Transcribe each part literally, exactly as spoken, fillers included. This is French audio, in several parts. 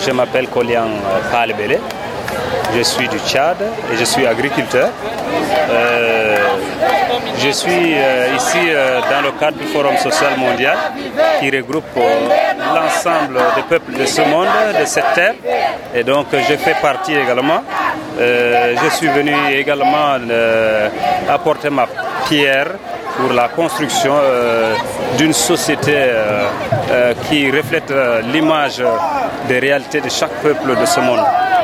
je m'appelle Kolian Palebele, je suis du Tchad et je suis agriculteur. Euh, je suis euh, ici euh, dans le cadre du Forum social mondial qui regroupe euh, l'ensemble des peuples de ce monde, de cette terre. Et donc je fais partie également. Euh, je suis venu également euh, apporter ma pierre pour la construction euh, d'une société euh, euh, qui reflète euh, l'image des réalités de chaque peuple de ce monde.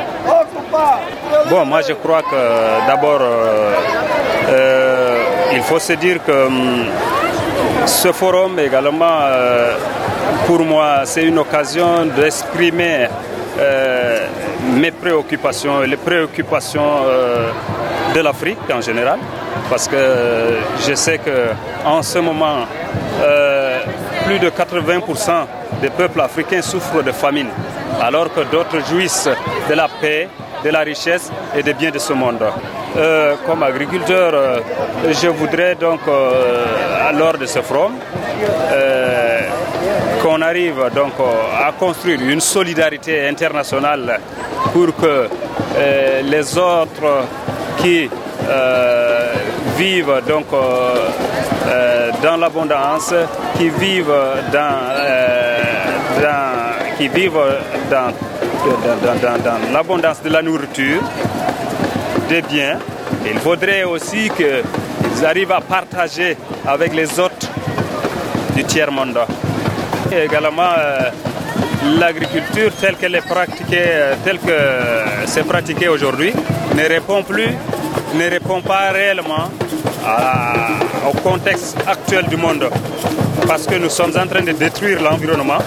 Bon, moi je crois que d'abord, euh, euh, il faut se dire que hum, ce forum également, euh, pour moi, c'est une occasion d'exprimer euh, mes préoccupations et les préoccupations euh, de l'Afrique en général. Parce que je sais qu'en ce moment, euh, plus de quatre-vingts pour cent des peuples africains souffrent de famine, alors que d'autres jouissent de la paix, de la richesse et des biens de ce monde. Euh, comme agriculteur, euh, je voudrais donc, euh, lors de ce forum, euh, qu'on arrive donc à construire une solidarité internationale pour que euh, les autres qui euh, vivent donc euh, euh, dans l'abondance, qui vivent dans, euh, dans qui vivent dans Dans, dans, dans l'abondance de la nourriture, des biens. Il faudrait aussi qu'ils arrivent à partager avec les autres du tiers-monde. Et également, euh, l'agriculture telle qu'elle est pratiquée, telle que c'est pratiqué aujourd'hui, ne répond plus, ne répond pas réellement à, au contexte actuel du monde. Parce que nous sommes en train de détruire l'environnement.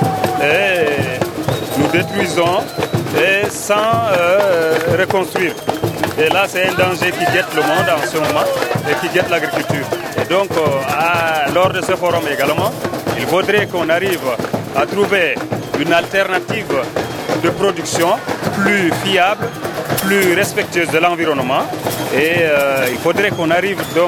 Et nous détruisons et sans euh, reconstruire. Et là, c'est un danger qui guette le monde en ce moment et qui guette l'agriculture. Et donc, euh, à, lors de ce forum également, il faudrait qu'on arrive à trouver une alternative de production plus fiable, plus respectueuse de l'environnement. Et euh, il faudrait qu'on arrive donc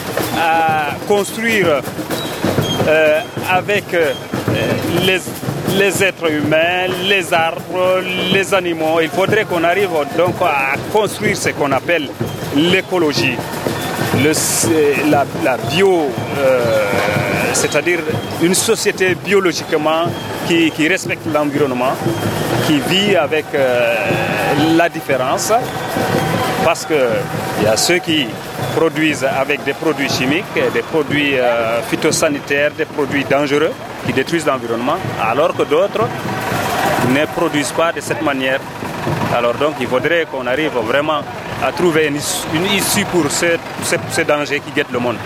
à construire euh, avec euh, les les êtres humains, les arbres, les animaux. Il faudrait qu'on arrive donc à construire ce qu'on appelle l'écologie, le, la, la bio, euh, c'est-à-dire une société biologiquement qui, qui respecte l'environnement, qui vit avec euh, la différence, parce qu'il y a ceux qui produisent avec des produits chimiques, des produits euh, phytosanitaires, des produits dangereux, qui détruisent l'environnement, alors que d'autres ne produisent pas de cette manière. Alors donc il faudrait qu'on arrive vraiment à trouver une issue pour ce, ce, ce danger qui guette le monde.